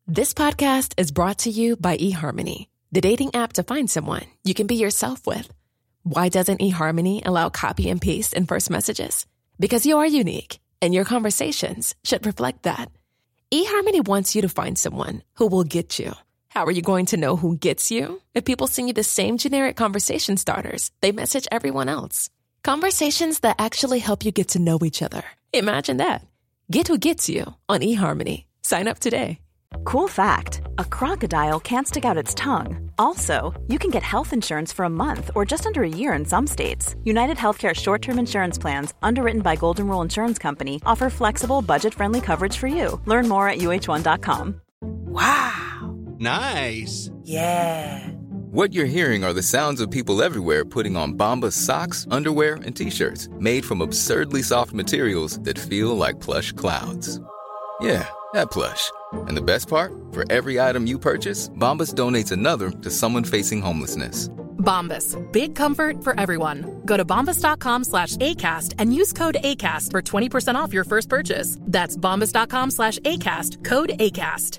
This podcast is brought to you by eHarmony, the dating app to find someone you can be yourself with. Why doesn't eHarmony allow copy and paste in first messages? Because you are unique, and your conversations should reflect that. eHarmony wants you to find someone who will get you. How are you going to know who gets you? If people send you the same generic conversation starters they message everyone else. Conversations that actually help you get to know each other. Imagine that. Get who gets you on eHarmony. Sign up today. Cool fact, a crocodile can't stick out its tongue. Also, you can get health insurance for a month or just under a year in some states. United Healthcare short-term insurance plans, underwritten by Golden Rule Insurance Company, offer flexible, budget-friendly coverage for you. Learn more at uh1.com. Wow. Nice. Yeah. What you're hearing are the sounds of people everywhere putting on Bombas socks, underwear, and T-shirts made from absurdly soft materials that feel like plush clouds. Yeah, that plush. And the best part? For every item you purchase, Bombas donates another to someone facing homelessness. Bombas. Big comfort for everyone. Go to bombas.com/ACAST and use code ACAST for 20% off your first purchase. That's bombas.com/ACAST. Code ACAST.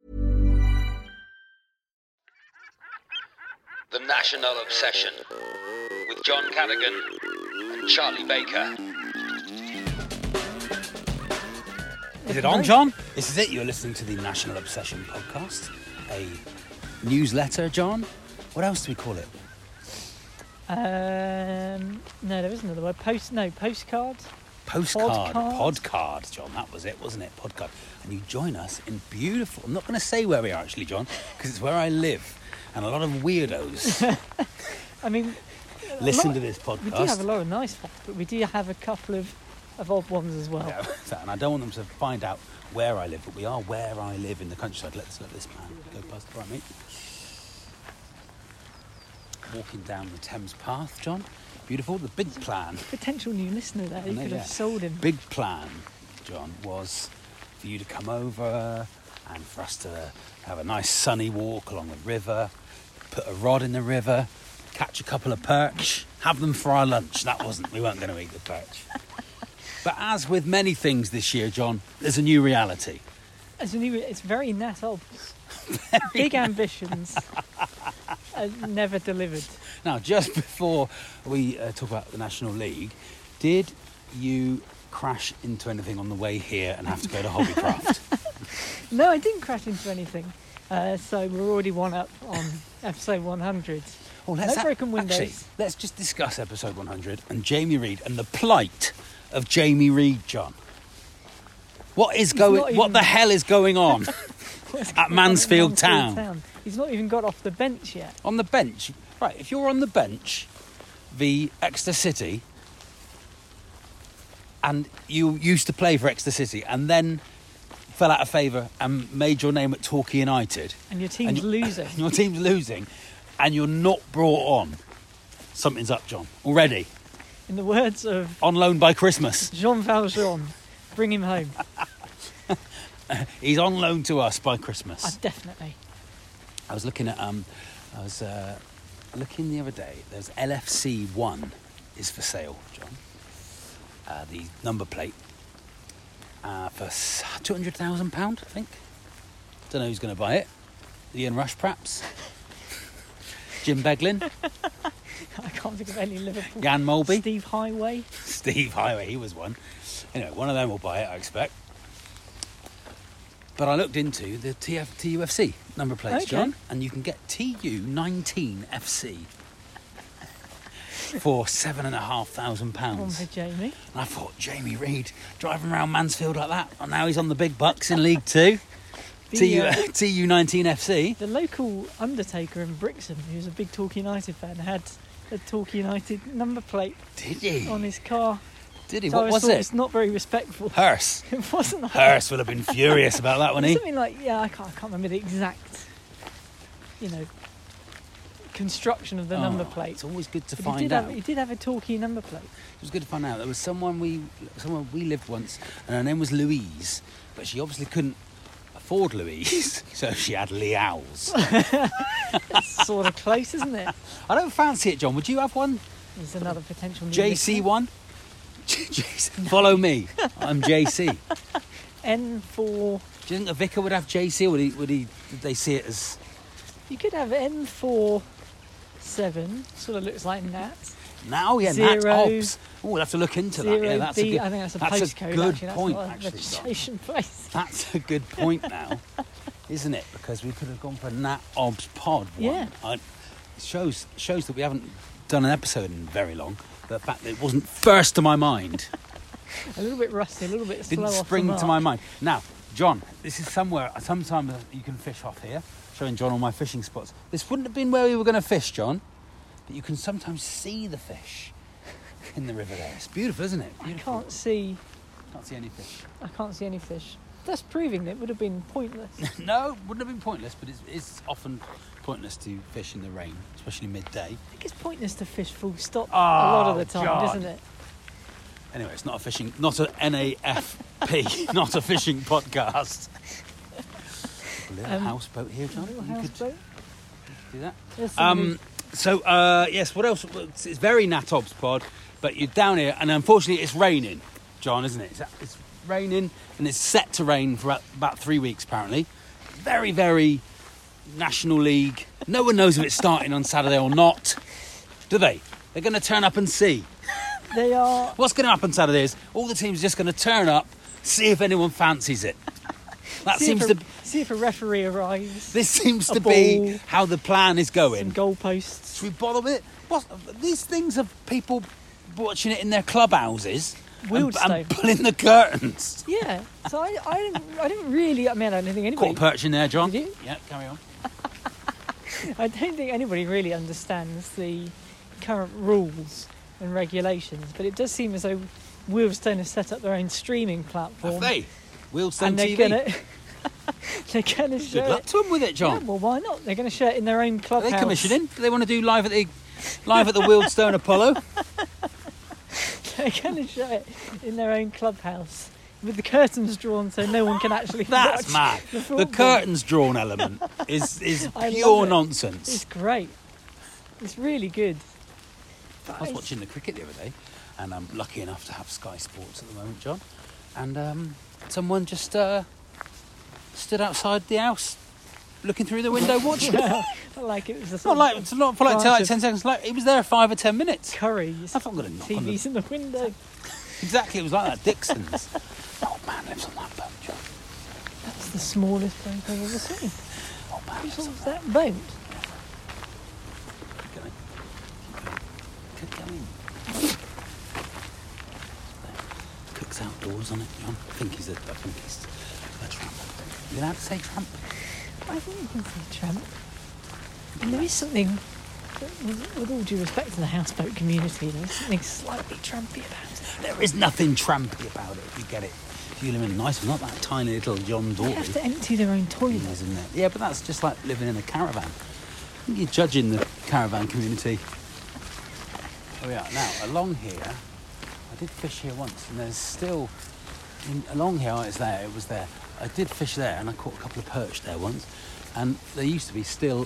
The National Obsession with John Cadigan and Charlie Baker. Is it on, John? This is it. You're listening to the National Obsession podcast, a newsletter, John. What else do we call it? No, there isn't another word. Postcard. Podcard, John. That was it, wasn't it? Podcard. And you join us in beautiful. I'm not going to say where we are actually, John, because it's where I live, and a lot of weirdos. I mean, listen to this podcast. We do have a lot of nice ones, but we do have a couple of odd ones as well. Yeah, and I don't want them to find out where I live, but we are where I live in the countryside. Let's let this man go past the front, mate. Walking down the Thames Path, John. Beautiful. The big plan. Potential new listener there. You could have sold him. Big plan, John, was for you to come over and for us to have a nice sunny walk along the river, put a rod in the river, catch a couple of perch, have them for our lunch. We weren't going to eat the perch. But as with many things this year, John, there's a new reality. It's very Nat Obs. Big ambitions, never delivered. Now, just before we talk about the National League, did you crash into anything on the way here and have to go to Hobbycraft? No, I didn't crash into anything. So we're already one up on episode 100. Oh, no broken windows. Actually, let's just discuss episode 100 and Jamie Reid and the plight of Jamie Reid, John. What the hell is going on at Mansfield Town? He's not even got off the bench yet. On the bench? Right, if you're on the bench, the Exeter City, and you used to play for Exeter City and then fell out of favour and made your name at Torquay United. And your team's losing. Your team's losing, and you're not brought on. Something's up, John, already. In the words of... On loan by Christmas. Jean Valjean, bring him home. He's on loan to us by Christmas. Definitely. I was looking at... looking the other day. There's LFC 1 is for sale, John. The number plate. For £200,000, I think. Don't know who's going to buy it. Ian Rush, perhaps. Jim Beglin. I can't think of any Liverpool. Jan Molby. Steve Highway. Steve Highway, he was one. Anyway, one of them will buy it, I expect. But I looked into the TUFC number plates, okay, John, and you can get TU19FC for £7,500. One for Jamie. And I thought, Jamie Reid driving around Mansfield like that, and now he's on the big bucks in League Two. TU19FC. The local undertaker in Brixham, who's a big Torquay United fan, had a Torquay United number plate. Did he? On his car. Did he? So what was it? It's not very respectful. Hearse. It wasn't. Hearse will have been furious about that, wouldn't he? Something like, I can't remember the exact, construction of the number plate. It's always good to find out. He did have a Torquay number plate. It was good to find out. There was someone we lived once, and her name was Louise, but she obviously couldn't afford Louise, so she had Liao's. It's sort of close, isn't it? I don't fancy it, John. Would you have one? There's another potential new JC one. Follow me. I'm JC. N for Do you think a vicar would have JC, or did they see it as... You could have M47, sort of looks like Nat. Now, yeah, Zero, Nat Obs. Oh, we'll have to look into that. Yeah, that's B, a good, I think that's a that's postcode. a good actually. point, That's not a actually. registration place. That's a good point now, isn't it? Because we could have gone for Nat Obs Pod one. Yeah. It shows that we haven't done an episode in very long. The fact that it wasn't first to my mind. A little bit rusty, a little bit slow Didn't off the spring to mark. my mind. Now, John, this is somewhere, sometimes you can fish off here, showing John all my fishing spots. This wouldn't have been where we were going to fish, John, but you can sometimes see the fish in the river there. It's beautiful, isn't it? Beautiful. Can't see any fish. I can't see any fish. That's proving that it would have been pointless. No, wouldn't have been pointless, but it's often pointless to fish in the rain, especially midday. I think it's pointless to fish full stop Oh, a lot of the time, God. isn't it? Anyway, it's not a NAFP, not a fishing podcast. A little houseboat here, John. Little You could houseboat. do that. There's somebody- Yes, what else? It's very Nat Obs Pod, but you're down here, and unfortunately it's raining, John, isn't it? It's raining, and it's set to rain for about 3 weeks, apparently. Very, very National League. No one knows if it's starting on Saturday or not, do they? They're going to turn up and see. They are. What's going to happen Saturday is all the teams are just going to turn up, see if anyone fancies it. That See seems if a referee arrives. This seems a to be ball, how the plan is going. Some goalposts. Should we bother with it? These things are people watching it in their clubhouses Wealdstone. and pulling the curtains. Yeah. So I don't really. I mean, I don't think anybody. Caught a perch in there, John. Did you? Yeah, carry on. I don't think anybody really understands the current rules and regulations, but it does seem as though Wealdstone has set up their own streaming platform. Have they? Wealdstone And they're TV. they're gonna show Good luck it. to them with it, John. Yeah, well, why not? They're going to show it in their own Are clubhouse. they commissioning? Do they want to do live at the Wealdstone Apollo? They're going to show it in their own clubhouse with the curtains drawn so no one can actually That's watch mad. the The football. curtains drawn element is I pure love it. nonsense. It's great. It's really good. I was watching the cricket the other day, and I'm lucky enough to have Sky Sports at the moment, John. And someone just stood outside the house, looking through the window, watching it. Not like it was a Not sort like of it's not for like branch of 10 seconds. Like it was there 5 or 10 minutes. Curry's. I thought I'm going to knock on the... TV's in the window. Exactly, it was like that. Dixon's. Old man lives on that boat, John. That's the smallest boat I've ever seen. Old man Who's lives on on that. that boat? Keep going. Keep going. Cook's outdoors on it, John. I think he's a tramp. You allowed to say tramp? I think you can say tramp. And there is something, with all due respect to the houseboat community, there's something slightly trampy about it. There is nothing trampy about it, if you get it. If you live in a nice one, not that tiny little John They Dory. have to empty their own toilet. Isn't it? Yeah, but that's just like living in a caravan. I think you're judging the caravan community. Oh yeah, now along here, I did fish here once, and there's still, along here, it was there. I did fish there, and I caught a couple of perch there once, and there used to be still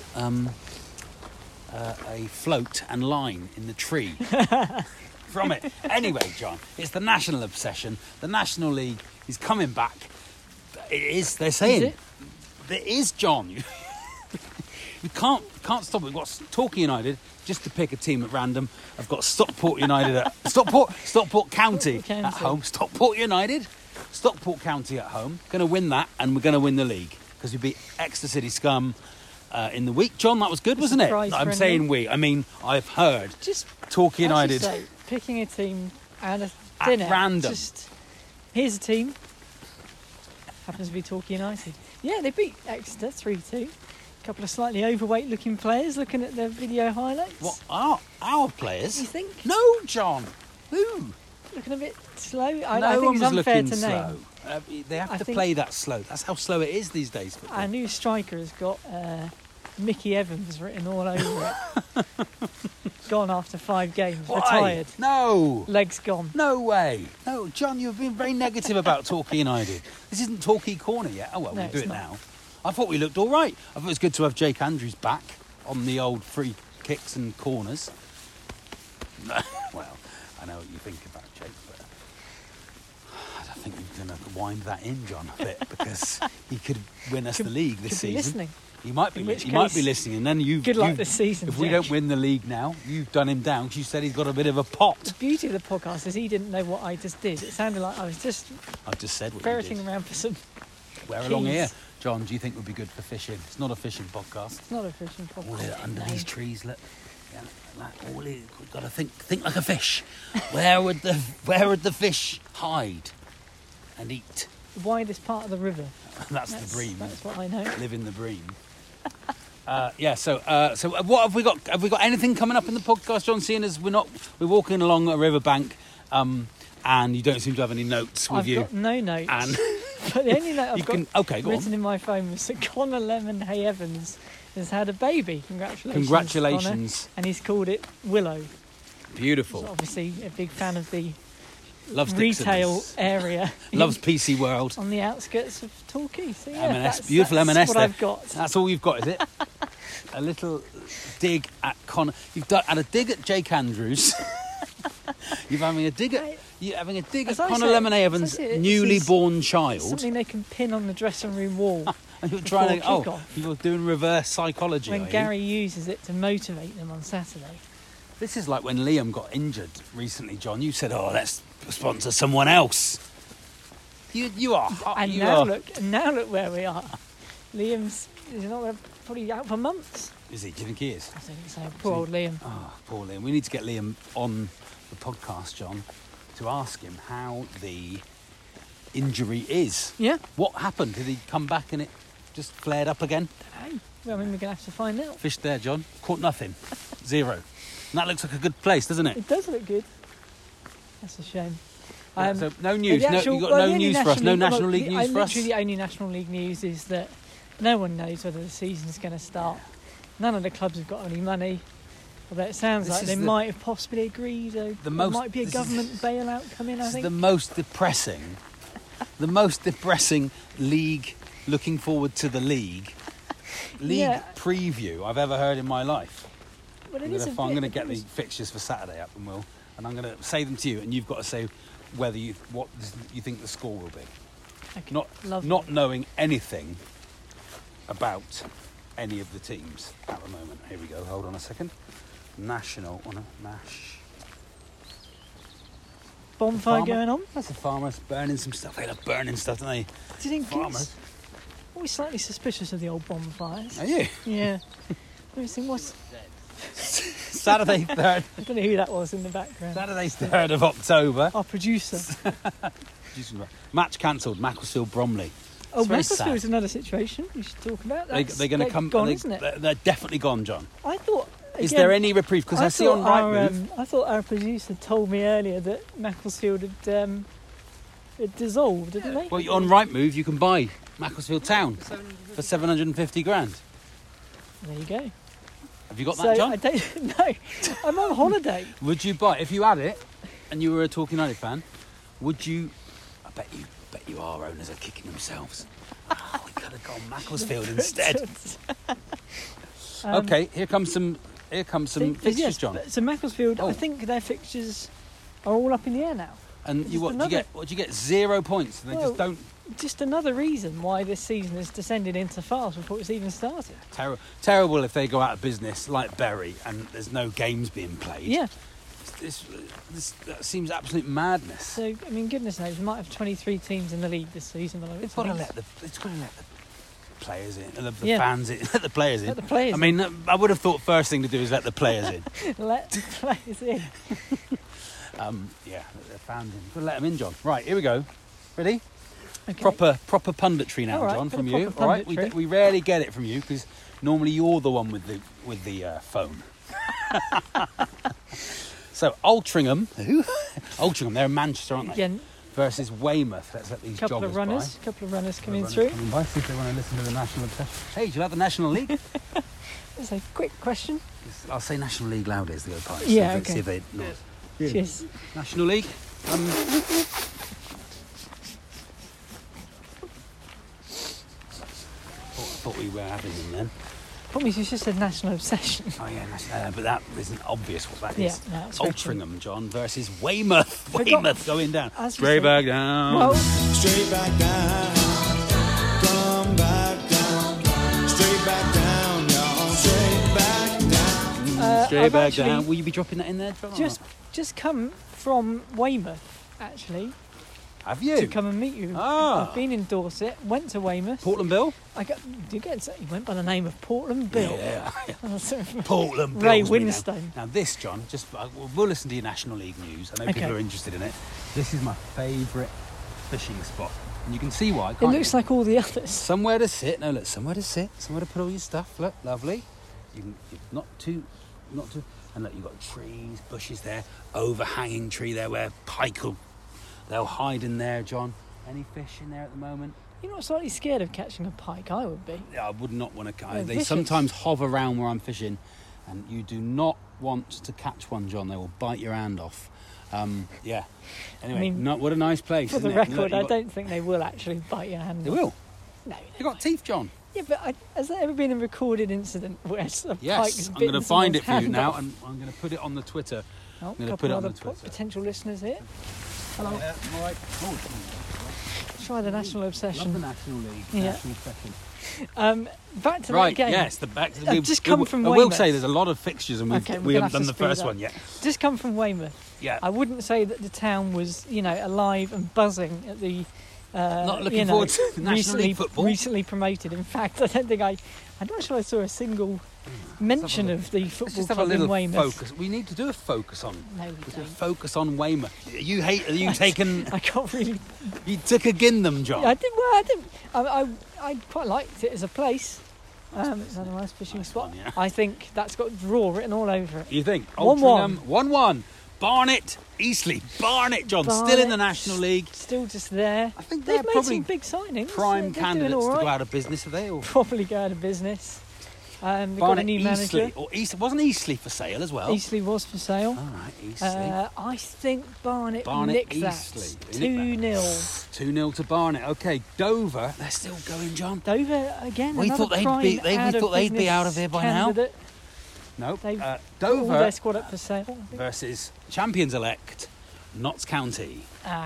a float and line in the tree from it. Anyway, John, it's the national obsession. The National League is coming back. It is, they're saying. Is it? There is, John. We can't stop it. We've got Torquay United, just to pick a team at random. I've got Stockport United at Stockport County at home. Stockport United, Stockport County at home. Going to win that, and we're going to win the league because we beat Exeter City Scum in the week. John, that was good, wasn't it? surprise I'm for saying anyone. we. I mean, I've heard Just Torquay as you United. say, picking a team and a At dinner. random. Just, here's a team. Happens to be Torquay United. Yeah, they beat Exeter 3-2. A couple of slightly overweight looking players looking at their video highlights. What our players? You think? No, John. Who? Looking a bit slow. I No think one it's was unfair looking to slow. name. They have I to think- play that slow. That's how slow it is these days. Football. Our new striker has got Mickey Evans written all over it. Gone after 5 games. Why? Retired. No. Legs gone. No way. No, John, you've been very negative about Torquay United. This isn't Torquay Corner yet. Oh, well, No, we'll do it's it not. now. I thought we looked all right. I thought it was good to have Jake Andrews back on the old free kicks and corners. Well, I know what you think about Jake, but I don't think we've going to wind that in, John, a bit, because he could win us the league this could be season. listening. He might be. In which He might case, be listening, and then good luck this season, If we Jack. don't win the league now, you've done him down. 'Cause you said he's got a bit of a pot. The beauty of the podcast is he didn't know what I just did. It sounded like I was just I've just said what you ferreting did. around for some. Where along keys. here, John? Do you think would be good for fishing? It's not a fishing podcast. It's not a fishing podcast. All it under no. these trees, look. Yeah, like all it, we've got to think like a fish. Where would the fish hide and eat? The widest part of the river. That's the bream. That's what I know. Live in the bream. So what have we got? Have we got anything coming up in the podcast, John? Seeing as we're walking along a riverbank, and you don't seem to have any notes with I've you. got no notes. And But the only note you I've can. got Okay, go written on. in my phone was that Connor Lemon Hay Evans has had a baby. Congratulations. Congratulations. Connor. And he's called it Willow. Beautiful. He's obviously a big fan of the Loves retail Dixon's. area. Loves PC World. on the outskirts of Torquay. So yeah, M&S, that's, beautiful that's M&S what there. I've got. That's all you've got, is it? A little dig at Connor. You've had a dig at Jake Andrews. You're having a dig at As I Connor say- Lemon as I Evans' say it, newly this is born child. Something they can pin on the dressing room wall And you're trying to. before Oh, kickoff. you're doing reverse psychology. are when you? Gary uses it to motivate them on Saturday. This is like when Liam got injured recently, John. You said, "Oh, let's sponsor someone else." You are. And you now are. look where we are. Liam's he's not gonna, probably out for months. Is he? Do you think he is? I think so. Poor old Liam. Oh, poor Liam. We need to get Liam on the podcast, John, to ask him how the injury is. Yeah. What happened? Did he come back and it just flared up again? Hey, well, I mean, we're gonna have to find out. Fished there, John. Caught nothing. Zero. And that looks like a good place, doesn't it? It does look good. That's a shame. So no news. the actual- You've got well, the no only news for us. No National National League news for us. Literally, the only National League news is that no one knows whether the season's going to start. None of the clubs have got any money. Although it sounds This like is they the- might have possibly agreed. There might be a this is- government bailout coming. I This is think. the most depressing league. Looking forward to the league Yeah. preview I've ever heard in my life. Well, it I'm is a going to bit- get the fixtures for Saturday up, and I'm going to say them to you, and you've got to say whether you think the score will be. Okay, Not lovely. knowing anything about any of the teams at the moment. Here we go. Hold on a second. National on a mash. bonfire Farmer- going on. That's the farmers burning some stuff. They love burning stuff, don't they? Do you think Farmers. it's always slightly suspicious of the old bonfires? Are you? Yeah. I always think, what's... Saturday 3rd. I don't know who that was in the background. Saturday 3rd of October. Our producer. Match cancelled. Macclesfield Bromley. Oh, It's very Macclesfield's sad. another situation we should talk about. They're going to come. Gone, isn't it? They're definitely gone, John. I thought. Is again, there any reprieve? Because I see on Rightmove. I thought our producer told me earlier that Macclesfield had dissolved, didn't they? Well, on Rightmove, you can buy Macclesfield Town for 750 grand. There you go. Have you got So that, John? I don't know. I'm on holiday. Would you buy if you had it and you were a Talking United fan? Would you? I bet you our owners are kicking themselves. Oh, we could have gone Macclesfield instead. Okay, here comes some fixtures, yes, John. So Macclesfield, Oh. I think their fixtures are all up in the air now. And you just what? Do you get 0 points? And they Well, just don't. Just another reason why this season has descended into farce before it's even started. Terrible if they go out of business like Bury and there's no games being played. Yeah. That seems absolute madness. So, I mean, goodness knows, we might have 23 teams in the league this season. But It's got to let the players in, the Yeah. fans in, let the players in. Let the players I mean, I would have thought first thing to do is let the players in. let the players in. Yeah, let the fans in. We'll let them in, John. Right, here we go. Ready? Okay. Proper punditry now, All right, John, bit from of you. proper All right, punditry. we rarely get it from you because normally you're the one with the phone. So Altrincham, Altrincham, they're in Manchester, aren't they? Again, Versus Weymouth. Let's let these couple joggers of runners coming through. Coming by, see if they want to listen to the National Obsession. Hey, do you like the National League? It's a quick question. I'll say National League loud as they go past. Yeah, See if okay. they nod. Cheers. National League. Thought we were having them then. Probably you just said National Obsession. Oh yeah, but that isn't obvious what that is. Yeah, no, it's very Altrincham, John, versus Weymouth. Forgot- Weymouth going down. As we Straight said- back down. Well, Straight back down, come back down, straight back down, y'all, straight back down. Straight I've back actually down. Will you be dropping that in there, John? just come from Weymouth, actually, Have you? to come and meet you. Ah. I've been in Dorset, went to Weymouth. Portland Bill? You went by the name of Portland Bill. Yeah. Portland Portland Bill. Ray Winstone. Now this, John, we'll listen to your National League news. I know Okay. people are interested in it. This is my favourite fishing spot. And you can see why, It can't looks you? like all the others. Somewhere to sit. No, look, somewhere to sit. Somewhere to put all your stuff. Look, lovely. You're not too. And look, you've got trees, bushes there, overhanging tree there where pike they'll hide in there, John. Any fish in there at the moment? You're not slightly scared of catching a pike? I would be. Yeah, I would not want to. They're They vicious. sometimes hover around where I'm fishing, and you do not want to catch one, John. They will bite your hand off. Yeah. Anyway, I mean, what a nice place. For the isn't it? record, Look, I you've got- don't think they will actually bite your hand They off. will. No. They got teeth, John. Yeah, but has there ever been a recorded incident where a pike's Yes, I'm bitten going to find someone's it for you hand now, off? and I'm going to put it on the Twitter. Oh, I'm going to couple put it on other the Twitter. potential listeners here. Hello. Right. Try the National Obsession. Love the National League. Yeah. National Obsession. Back to that Right, game. yes, the back. I've just come from I will Weymouth. say there's a lot of fixtures, and Okay, we we're haven't gonna done have the to first speed up. one yet. Just come from Weymouth. Yeah. I wouldn't say that the town was, alive and buzzing at the. Not looking forward to the National League football. Recently promoted. In fact, I'm not sure I saw a single mention of the Let's football just have a club in little Weymouth. focus. We need to do a focus on. No, we Let's do a don't. focus on Weymouth. Are you taking? I can't really. You took a Gindham, John. Yeah, I did. Well, I did. I quite liked it as a place. It's a nice fishing Nice spot. one, yeah. I think that's got draw written all over it. You think? 1-1. 1-1. Barnet, Eastleigh, Barnet, John, still in the Barnet, National League. Still just there. I think They've they're made probably some big signings. prime They're candidates doing all to right. go out of business, are they? Or Probably go out of business. They've got a Barnet, new manager. Eastleigh, or wasn't Eastleigh for sale as well? Eastleigh was for sale. All right, Eastleigh. I think Barnet Barnet, nicked Eastleigh. that. They nicked 2-0. 2-0 to Barnet. Okay, Dover, they're still going, John. Dover again. We another thought they'd be- prime we thought they'd be out-of-business out of here by now. candidate. Nope. They've got all Dover their squad up for sale. I think. versus champions-elect Notts County.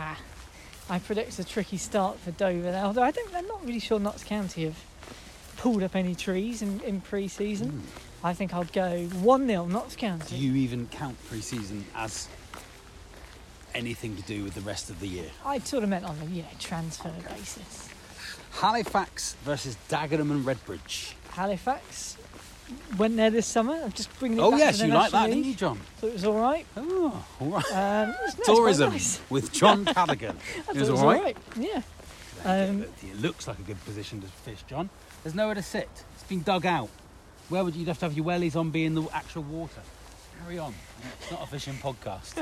I predict a tricky start for Dover. Although I'm not really sure Notts County have pulled up any trees in pre-season. I think I'll go 1-0 Notts Do County. you even count pre-season as anything to do with the rest of the year? I sort of meant on a transfer basis. Halifax versus Dagenham and Redbridge. Halifax went there this summer. I'm just bringing it Oh back yes, to the you like National that, League. didn't you, John? Thought it was all right. Oh, all right. It was quite Tourism nice. with John Callaghan. I thought It was it was all all right. right. Yeah. It looks like a good position to fish, John. There's nowhere to sit. It's been dug out. Where would you have to have your wellies on, be in the actual water? Carry on. It's not a fishing podcast.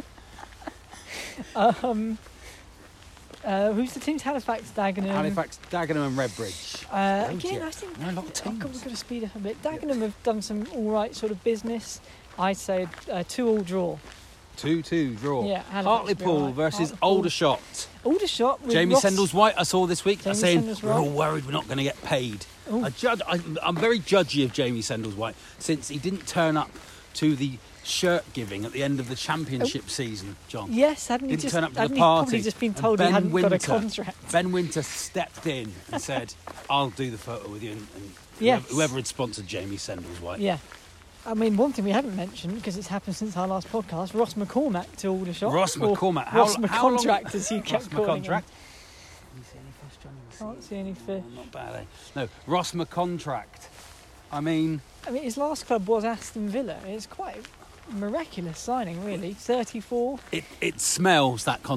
Who's the teams? Halifax, Dagenham. Halifax, Dagenham and Redbridge. Again, yeah. I think There are a lot of God, teams. we've got to speed up a bit. Dagenham have done some all right sort of business. I'd say a 2-2 draw. 2-2 draw. Yeah, Halifax Hartlepool will be all right. versus Hartlepool. Aldershot. Aldershot with Jamie Ross. Sendles-White, I saw this week, Jamie saying Sendles-White. we're all worried we're not going to get paid. Ooh. I'm very judgy of Jamie Sendles-White since he didn't turn up to the shirt giving at the end of the championship season, John. Yes, hadn't he Didn't just turn up to hadn't the he party. probably just been And told he Ben hadn't got a Winter- contract? Ben Winter stepped in and said, I'll do the photo with you. And Yes. whoever had sponsored Jamie Sendles-White. Yeah. I mean, one thing we haven't mentioned, because it's happened since our last podcast, Ross McCormack to Aldershot. Ross Or McCormack. Ross how long- McContract, as you kept Ross calling him. McContract. Can you see any fish, John? Can't see any fish. Not bad, eh? No, Ross McContract. I mean, His last club was Aston Villa. It's quite a miraculous signing, really. 34. it smells that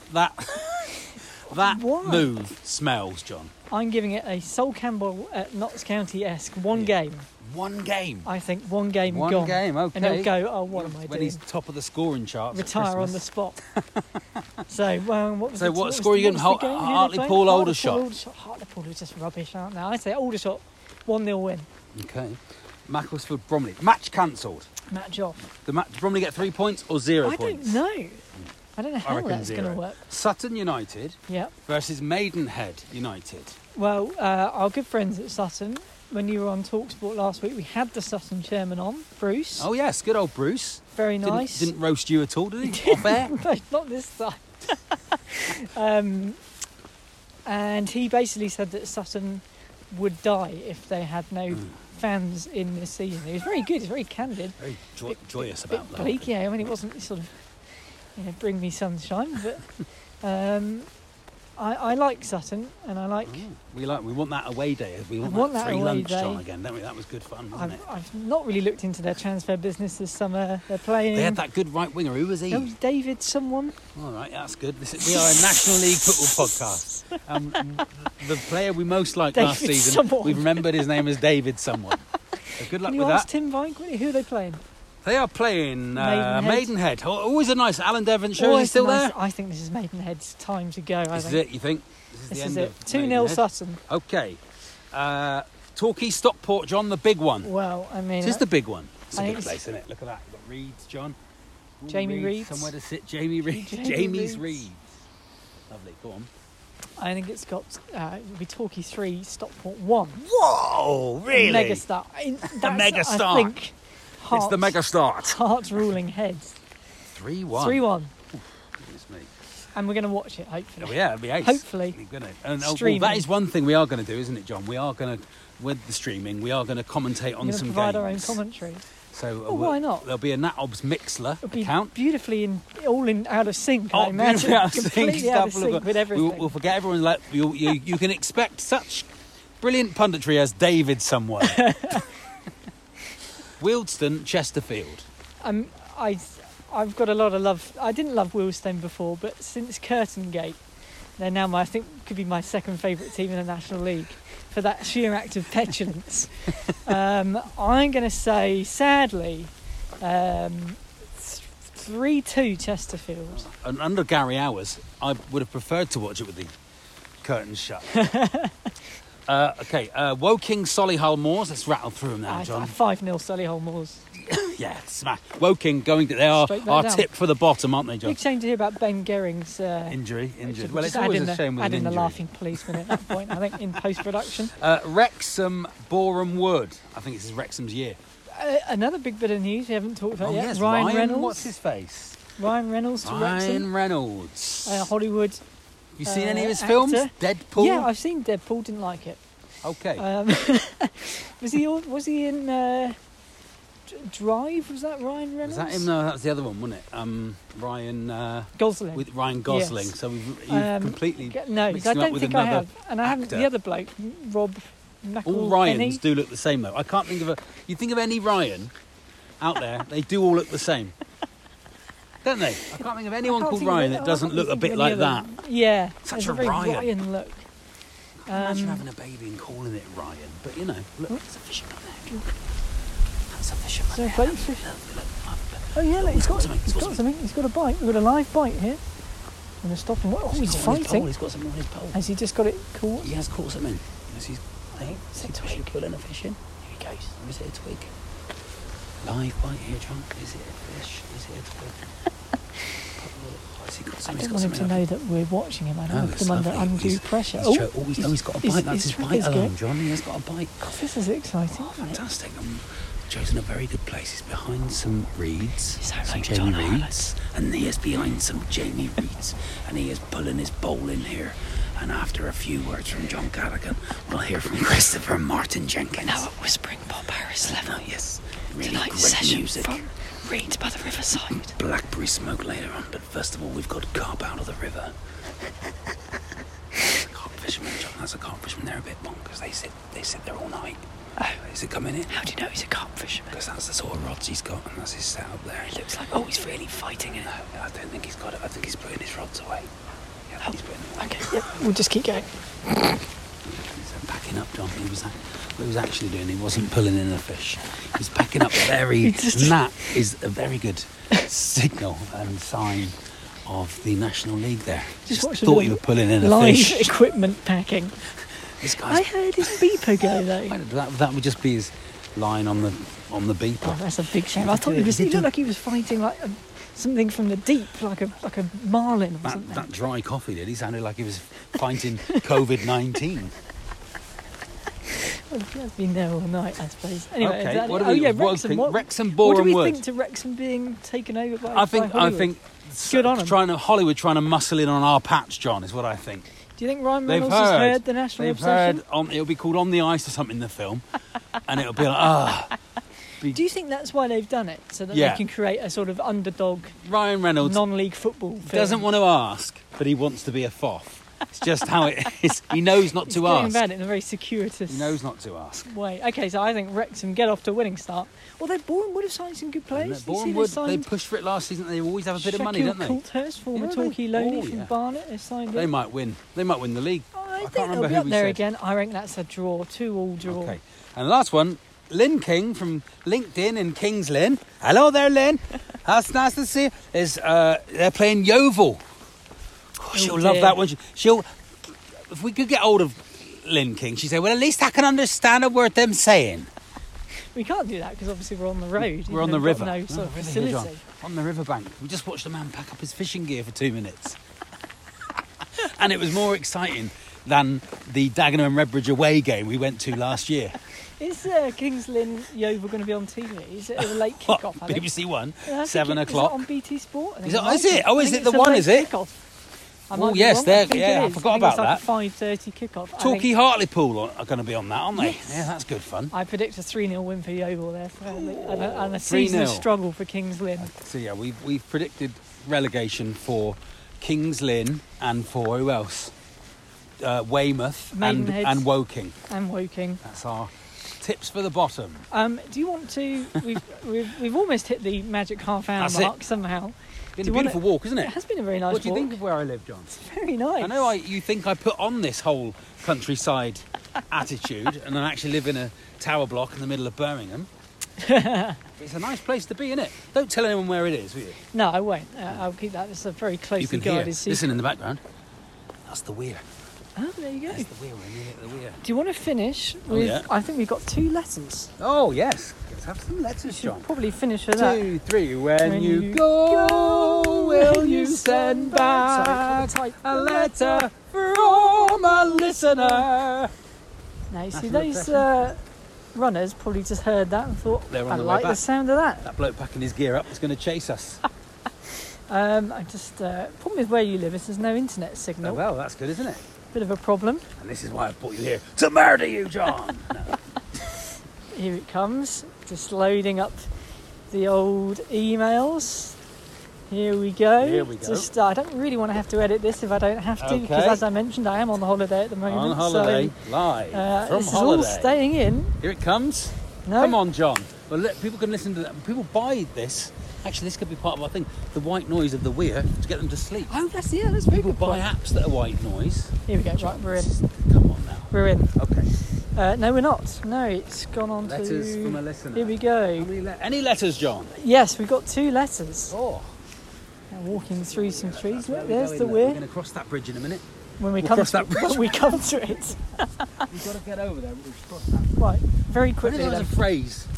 that Why? move smells, John. I'm giving it a Sol Campbell at Notts County-esque one game. One game. I think one game One gone. game, okay. And he'll go, oh, what am I When doing? he's top of the scoring charts. at Retire on the Christmas. spot. So, what was So the, what was score are you the- giving what was the game? Who they Hartlepool, played? Aldershot? Hartlepool are just rubbish, aren't they? I'd say Aldershot 1-0 win. Okay. Macclesfield, Bromley. Match cancelled. Match off. Did Bromley get 3 points or 0 I points? don't know. I don't know I how reckon that's going to 0. work. Sutton United Yeah. versus Maidenhead United. Well, our good friends at Sutton when you were on TalkSport last week, we had the Sutton chairman on, Bruce. Oh yes, good old Bruce. Very nice. Didn't roast you at all, did he? Off air? No, not this time. And he basically said that Sutton would die if they had no fans in this season. He was very good. He was very candid. Very joyous about that. Bleak, yeah. I mean, it wasn't sort of, bring me sunshine, but I like Sutton, and I like. We want that away day. We want that that free away lunch day. John again, don't we? That was good fun, wasn't it? I've not really looked into their transfer business this summer. They're playing. They had that good right winger. Who was he? That was David someone. All right, that's good. We are a National League football podcast. The player we most liked last David season, someone. we've remembered his name as David someone. So good luck Can with you ask that. Tim Vine quickly who are they playing? They are playing Maidenhead. Maidenhead. Always a nice Alan Devonshire. Is he Always still nice. there? I think this is Maidenhead's time to go. This is it, you think? This the is end it. of 2-0 Maidenhead? Sutton. Okay. Torquay Stockport, John, the big one. Well, I mean, This is the big one. It's I a think good it's- place, isn't it? Look at that. You've got Reeds, John. Ooh, Jamie Reeds. Somewhere to sit. Jamie Reeds. Jamie Jamie's Reeds. Reeds. Lovely. Go on. I think it's got it'll be Torquay 3, Stockport 1. Whoa! Really? Mega start. mega I start. think It's the mega start. Hearts ruling heads. 3-1. 3-1. Goodness me. And we're going to watch it, hopefully. Oh, yeah, it'll be ace. Hopefully. We're gonna, and, well, Streaming. that is one thing we are going to do, isn't it, John? We are going to, with the streaming, we are going to commentate on We're going to some provide games. our own commentary. So Well, why not? There'll be a NatObs Mixler It'll be account. beautifully all in out of sync, I imagine. beautifully out of sync Completely out of stuff. sync with everything. We'll forget everyone's like you can expect such brilliant punditry as David someone. Wealdstone, Chesterfield. I've got a lot of love. I didn't love Wealdstone before, but since Curtain Gate, they're now I think could be my second favourite team in the National League for that sheer act of petulance. I'm going to say, sadly, 3-2 Chesterfield. And under Gary Hours, I would have preferred to watch it with the curtains shut. Okay, Woking, Solihull Moors. Let's rattle through them now, John. 5-0 Solihull Moors. Yeah, smash. Woking going to. They are Straight back our down. tip for the bottom, aren't they, John? Big shame to hear about Ben Gering's Injured. Just Well, it's add always in a shame with add an in the injury. laughing policeman at that point, I think, in post-production. Wrexham, Boreham Wood. I think this is Wrexham's year. Another big bit of news we haven't talked about yet. yes, Ryan Reynolds. What's his face? Ryan Reynolds to Ryan Wrexham. Reynolds. Hollywood. You seen any of his actor. films? Deadpool? Yeah, I've seen Deadpool. Didn't like it. Okay. Was he in Drive? Was that Ryan Reynolds? Was that him? No, that was the other one, wasn't it? Ryan Gosling. with Ryan Gosling. Yes. So you've completely No, mixed I him up don't with think I another have. And I haven't. actor. The other bloke, Rob McElhenney. All Ryans do look the same, though. I can't think of a. You think of any Ryan out there, they do all look the same, don't they? I can't think of anyone called Ryan that doesn't look a bit like that. Yeah, Such there's a very Ryan. look. Imagine having a baby and calling it Ryan, but look, there's a fisherman there. That's a fisherman. Is there a there. bait fish? Look. Oh yeah, look, he's got something. something. He's got a bite. We've got a live bite here. I'm going to stop him. Oh, he's got on his pole. fighting. He's got something on his pole. Has he just got it caught? He has caught something. He's a twig. pulling a fish in. Here he goes. Or is it a twig? Live bite here, John. Is it a fish? Is it a twig? Has he got I something? don't want him to know that we're watching him. I don't No, want it's him under lovely. undue pressure. He's got a bite. That's his bite is alarm, good. John. He has got a bite. This is exciting. Oh, fantastic. Chosen a very good place. He's behind some reeds, He's out some like Jamie John Reeds, and he is behind some Jamie Reeds, and he is pulling his bowl in here. And after a few words from John Callaghan, we'll hear from Christopher Martin Jenkins. Now at Whispering Bob Harris level. Yes, really Tonight's great session music. from Reeds by the riverside. Blackberry smoke later on, but first of all, we've got carp out of the river. That's a carp fisherman, John. That's a carp fisherman. They're a bit bonkers. They sit there all night. Oh, Is it coming in? how do you know he's a carp fisherman? Because that's the sort of rods he's got, and that's his setup there. He looks like, he's really fighting it. No, I don't think he's got it. I think he's putting his rods away. Yeah, he's putting them away. Okay, yep, we'll just keep going. He's packing up, John. What he was actually doing, he wasn't pulling in a fish. He was packing up and that is a very good signal and sign of the National League there. Just watch a thought little you were pulling in a live fish. equipment packing. This I guy's heard his beeper go though. that would just be his line on the beeper. Oh, that's a big shame. I thought he looked like he was fighting like something from the deep, like a marlin or something. That dry coffee did. He sounded like he was fighting COVID-19. Well, he has been there all night, I suppose. Anyway, Okay, exactly. what do we- Wrexham. Wrexham, What Boreham do we Wood. think to Wrexham being taken over by? I think Good on 'em. Hollywood trying to muscle in on our patch, John, is what I think. Do you think Ryan They've Reynolds has heard the national They've obsession? heard. It'll be called On the Ice or something in the film, and it'll be like Do you think that's why they've done it, so that Yeah. they can create a sort of underdog Ryan Reynolds non-league football film? doesn't want to ask, but he wants to be a foff. It's just how it is. He knows not He's to going ask. about it in a very circuitous He knows not to ask. way. Okay, so I think Wrexham get off to a winning start. Although Boreham would have signed some good players. And You see Boreham they Wood, signed they pushed for it last season. They always have a bit of money, don't they? Coulthurst, former Yeah, Torquay they- Loney oh, from yeah. Barnet, they signed They him. might win. They might win the league. I can't think remember they'll be who up we there said. again. I reckon that's a draw, 2-2 draw. Okay. And the last one, Lynn King from LinkedIn in Kings Lynn. Hello there, Lynn. That's nice to see you. They're playing Yeovil. Oh, she'll love dear. that one. She'll. If we could get hold of Lynn King, she'd say, well, at least I can understand a word them saying. We can't do that because obviously we're on the road. We're on the We've river. got no We're sort on of the river here, John. facility. On the riverbank. We just watched a man pack up his fishing gear for 2 minutes. And it was more exciting than the Dagenham and Redbridge away game we went to last year. Is Kings Lynn Yeovil going to be on TV? Is it a late kickoff? I think? BBC One, Yeah, I think 7 Is o'clock. it on BT Sport? I think Is it- might is it? be. Oh, I is think it the it's a one, late is it? kickoff. I Oh, might be yes, wrong. there- I think yeah, it I is. forgot think about it's like that. a 5:30 kickoff. I Torquay think- Hartlepool are going to be on that, aren't they? Yes. Yeah, that's good fun. I predict a 3-0 win for Yeovil there, and a 3-0. season of struggle for Kings Lynn. So yeah, we've predicted relegation for Kings Lynn and for who else? Weymouth Maidenhead. and Woking. And Woking. That's our tips for the bottom. Do you want to? We've almost hit the magic half-hour That's it. mark somehow. Been Do a you wanna- beautiful walk, isn't It it? has been a very nice What do you walk. think of where I live, John? Very nice. I know you think I put on this whole countryside attitude and I actually live in a tower block in the middle of Birmingham. It's a nice place to be, isn't it? Don't tell anyone where it is, will you? No, I won't. I'll keep that. It's a very You closely can hear. guarded secret. Listen in the background. That's the weir. Oh, there you go. That's the weir. We're nearly at the weir. Do you want to finish Oh, with? yeah. I think we've got 2 letters. Oh, yes. Let's have some letters, Should John. probably finish with that. 2, 3. When When you you go, will you send back Sorry, type a the letter from a listener? Now you see National those obsession. runners probably just heard that and thought, They're on I the way like the back. sound of that. That bloke packing his gear up is going to chase us. I just problem with where you live is there's no internet signal. Oh, well, that's good, isn't it? Bit of a problem. And this is why I brought you here to murder you, John. No. Here it comes, just loading up the old emails. Here we go. Here we go. Just, I don't really want to have to edit this if I don't have to, because Okay. as I mentioned, I am on the holiday at the moment. On holiday, so, live from this holiday. is all staying in. Here it comes. No. Come on, John. Well, people can listen to that. People buy this. Actually, this could be part of our thing. The white noise of the weir to get them to sleep. Oh, that's a very People good buy point. apps that are white noise. Here we go. Right, we're in. Come on now. We're in. Okay. No, we're not. No, it's gone on Letters to. from a listener. Here we go. Any letters, John? Yes, we've got 2 letters. Oh. Now walking through some trees. Look, Where there's we the going? We're weir. going to cross that bridge in a minute. When we we'll come cross to that bridge. when we come to it. We've got to get over there. We've crossed that. Right, very I quickly think that then. was a phrase.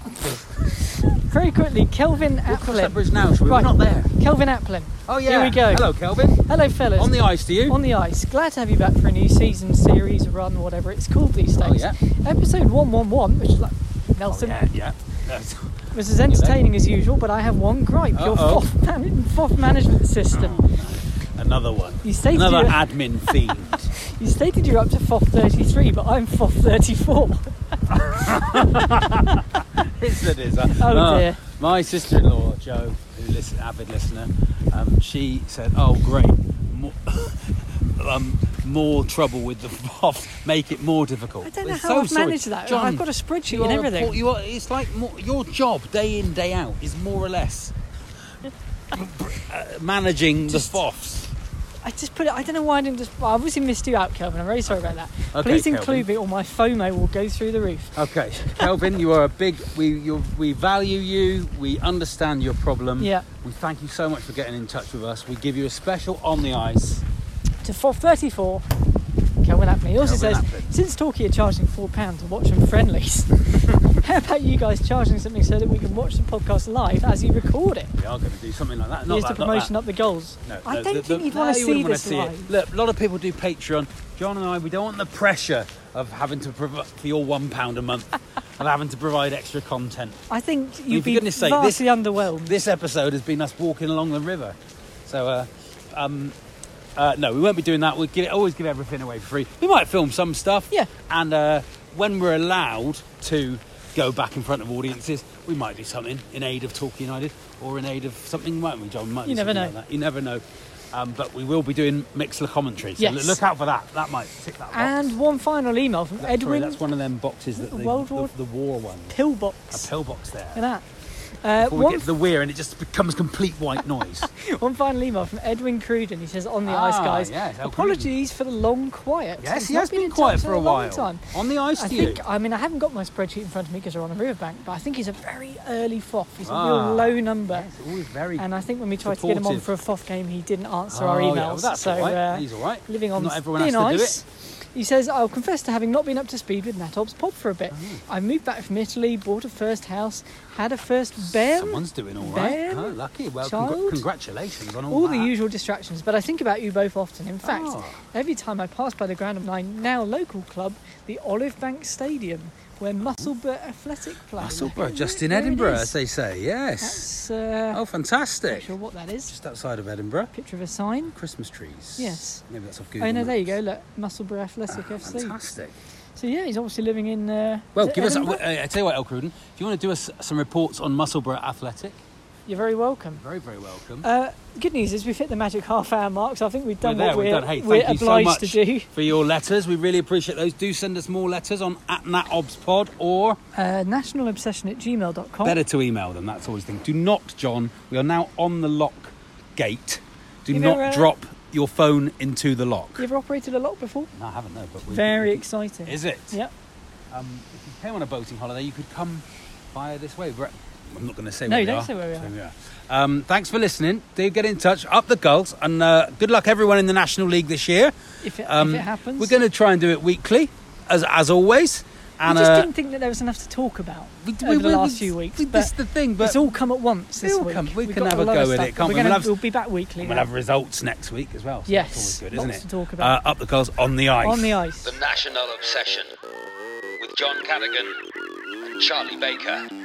Very quickly, Kelvin We'll cross that Applin. bridge now, shall we? Right. We're not there. Kelvin Applin. Oh, yeah. Here we go. Hello, Kelvin. Hello, fellas. On the ice to you. On the ice. Glad to have you back for a new season, series, run, whatever it's called these days. Oh, yeah. Episode 111, which is like Nelson, Yeah. was as entertaining as usual, but I have one gripe. Your Uh-oh. FOF management system. Another one. You stated Another you're- admin fiend. You stated you're up to FOF 33, but I'm FOF 34. Yes, it is. Oh, dear. My sister-in-law, Jo, who avid listener, she said, "Oh, great, more trouble with the FOF, make it more difficult." I don't know We're how so I've sorry. managed that. John, I've got a spreadsheet you and are everything. it's like your job, day in, day out, is more or less managing the FOFs. I just put it. I don't know why I didn't just. I obviously missed you out, Kelvin. I'm very sorry about that. Okay, Please Kelvin. include me, or my FOMO will go through the roof. Okay, Kelvin, you are a big. We value you. We understand your problem. Yeah. We thank you so much for getting in touch with us. We give you a special on the ice. To FOF 34, Kelvin Applin. He also Kelvin says, Applin. since Torquay are charging £4 to watch them friendlies, How about you guys charging something so that we can watch the podcast live as you record it? We are going to do something like that. Here's the promotion up the goals. No, I no, don't think you'd want to you see wouldn't wanna this see it. live. Look, a lot of people do Patreon. John and I, we don't want the pressure of having to provide for your £1 a month of having to provide extra content. I think for you'd be goodness sake, vastly underwhelmed. This episode has been us walking along the river. So, no, we won't be doing that. We'll always give everything away for free. We might film some stuff. Yeah. And when we're allowed to go back in front of audiences, we might do something in aid of Torquay United or in aid of something, mightn't we, John? Might You never know. like that. You never know. But we will be doing Mixler commentary. So Yes. look out for that. That might tick that box. And one final email from Edwin That's one of them boxes that World War- the war one. Pillbox. A pillbox there. Look at that. Before we get to the weir and it just becomes complete white noise. One final email from Edwin Cruden. He says, on the ice, guys. Yes, El Apologies for the long quiet. Yes, He's he not has been in quiet touch for in a while. long time. On the ice, I to you? think, I mean, I haven't got my spreadsheet in front of me because we're on a riverbank, but I think he's a very early FOF. He's a real low number. It's always very And I think when we tried to get him on supportive. for a FOF game, he didn't answer our Oh, emails. yeah, well, that's so all right. He's all right. living on Not everyone thin has to do ice. He says, I'll confess to having not been up to speed with Natob's Pop for a bit. I moved back from Italy, bought a first house, had a first bairn. Someone's doing all right. Ben? Oh, lucky. Well, Child? congratulations on All that. the usual distractions, but I think about you both often. In fact, Oh. every time I pass by the ground of my now local club, the Olive Bank Stadium, where Musselburgh Athletic play. Musselburgh, just in There it Edinburgh, is. as they say. Yes. That's, Oh, not fantastic. sure what that is. Just outside of Edinburgh. Picture of a sign. Christmas trees. Yes. Maybe that's off Google. Oh no, there you go. Maps. Look, Musselburgh Athletic FC. Fantastic. So yeah, he's obviously living in. Well, is it give us. Edinburgh? I tell you what, El Cruden, if you want to do us some reports on Musselburgh Athletic, You're very welcome. very, very welcome. Good news is we've hit the magic half-hour mark, so I think we've done We're there, what we've done. Hey, we're thank you so obliged much to do. for your letters. We really appreciate those. Do send us more letters on @NatObsPod or nationalobsession@gmail.com. better to email them. That's always the thing. Do not, John. We are now on the lock gate. Do You not ever, drop your phone into the lock. You ever operated a lock before? No, I haven't. No, but Very exciting. Is it? Yep. If you came on a boating holiday, you could come via this way. I'm not going to say No, where you we don't are. say where we are. So, yeah. Thanks for listening. Do get in touch. Up the Gulls. And good luck, everyone, in the National League this year. If it happens. We're going to try and do it weekly, as always. And, we just didn't think that there was enough to talk about over the last few weeks. This is the thing. But it's all come at once this week. We We've can got have a a lot go of at stuff, it, can't but we? we'll be back weekly. We'll now. have results next week as well. So Yes, that's always good, isn't lots it? to talk about. Up the Gulls on the ice. On the ice. The National Obsession with John Cadogan and Charlie Baker.